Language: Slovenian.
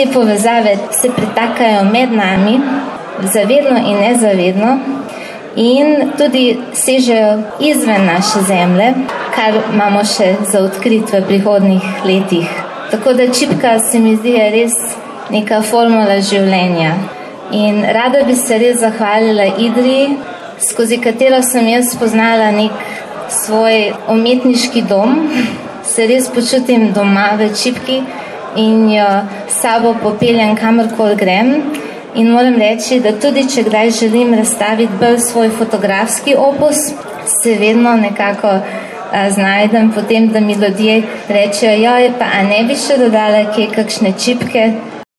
te povezave se pretakajo med nami, zavedno in nezavedno, in tudi sežejo izven naše zemlje, kar imamo še za odkrit v prihodnih letih. Tako da čipka se mi zdi res neka formula življenja. In rada bi se res zahvalila Idriji, skozi katero sem jaz spoznala nek svoj umetniški dom. Se res počutim doma v čipki in jo s sabo popeljem kamorkoli grem. In moram reči, da tudi če kdaj želim razstaviti bolj svoj fotografski opus, se vedno nekako znajdem potem, da mi ljudje rečejo, joj, pa a ne bi še dodala kakšne čipke,